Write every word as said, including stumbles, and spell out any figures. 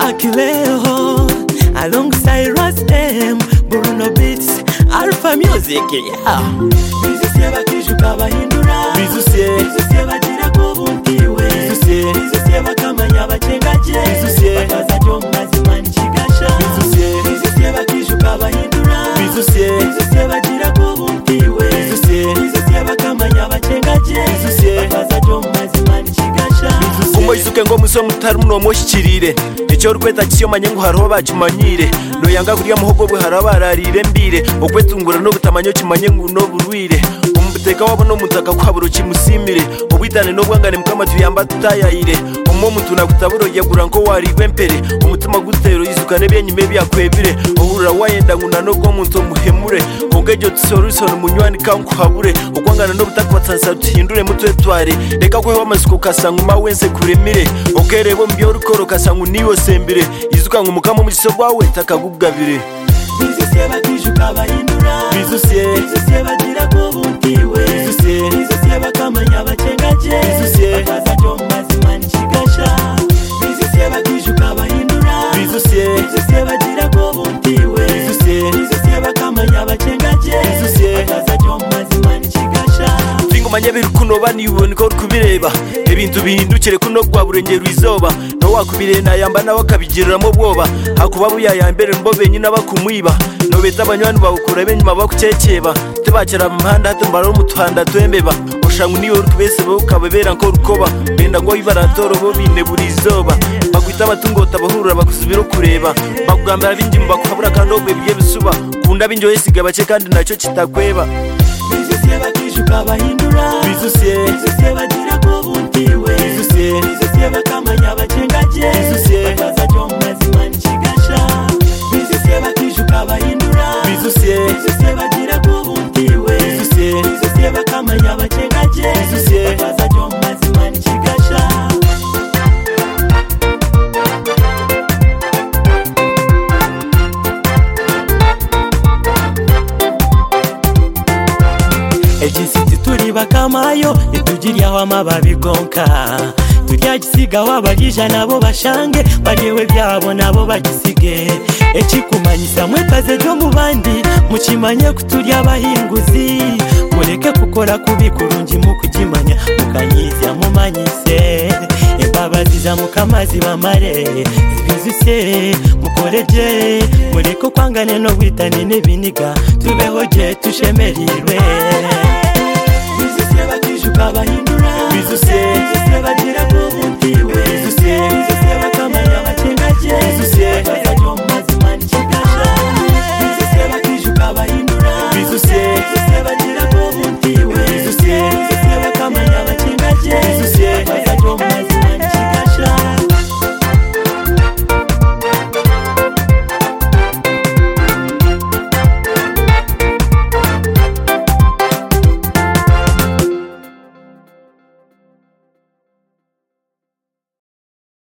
Akileo alongside Rastem, Bruno Beats, Alpha Music, yeah. Bizusie bakishuka bahindura, bizusie bizusie bagira kubuntiwe, bizusie bizusie bakamanya bacengaje, bizusie bakaza jo mazima nchigasha, bizusie bizusie bakishuka bahindura, bizusie bizusie bagira kubuntiwe, bizusie bizusie bakamanya bacengaje, bizusie bakaza jo mazima nchigasha. Umuyizuke ngo muso mutari muno moshikirire icyo rukweta kiyomanye ngo haro bacumanyire no yanga kuriya muhogo bwe harabararire mbire okwetungura no butamanyo kimanye ngo no burwire umuteka wabo no mutaka kwaburo kimusimire ubitane no bwangane mukama tuyamba tutayayire umwo mutuna gutaburo yagura ngo warigwe mpere umutima gutero yizukane byenyime byakwebire ohura wayenda nguna no go muntu muhemure ongejo tsolution munywani kanku habure okwangana no butakwatansa tuhindure mutwe tware reka kwe wamasuko kasangu mawense kuremire okerebo mbyo rukoro kasangu niyo sembire izuka ngo mukama mu kiso bwawe takagugabire. Bizusie bakishuka bahindura, bizusie bizusie bagira kubuntiwe, bizusie bizusie bakamanya bacengaje, bizusie bakaza jo mazima nchigasha, bizusie bakishuka bahindura, bizusie bizusie bagira kubuntiwe, bizusie bizusie bakamanya bacengaje, bizusie bakaza jo mazima nchigasha. Manye birukuno bani ubone ko kubireba ebintu bihindukire kuno gwa burengero izoba no wakubirena yamba nawe kabigiramo bwoba hakuba buya yambere mbobe nyina bakumwiba no beta abanywani bawukura benyuma bakucekeba tebakira mu muhanda hatumbara umutwanda twembeba oshangu niyo rukubese bo kabebera nko rukoba benda ngo ibaratoro bo bine buri izoba bakwita abatungo tabahurura bakusubira kureba bakugambira bindimba bakabura kandi obwe biye bisuba kunda binjo yesiga bace kandi nacyo kitakweba. Bizusie bakishuka bahindura, bizusie bizusie bagira kubuntiwe, bizusie bizusie bakamanya bacengaje, bizusie bakaza jo mazima nchigasha, bizusie bakishuka bahindura, bizusie bizusie bagira kubuntiwe, bizusie bizusie bakamanya bacengaje, bizusie bakaza jo mazima nchigasha. Ejisiti turi bakamayo itugiriya wa mababi gonka turya gisiga wabagisha nabo bashange bagewe byabo nabo bagisige ekikumanyisa mwekaze jo mubandi mukimanye kuturya bahinguzi mureke kukora kubikurungi mu kugimanya mukanyizya mumanyise embabazi za mukamazi bamare bizusie mukoreje mureke kwangane no gwitane nebiniga tubeho je tushemerirwe. Bizusie bakishuka bahindura, bizusie bizusie bagira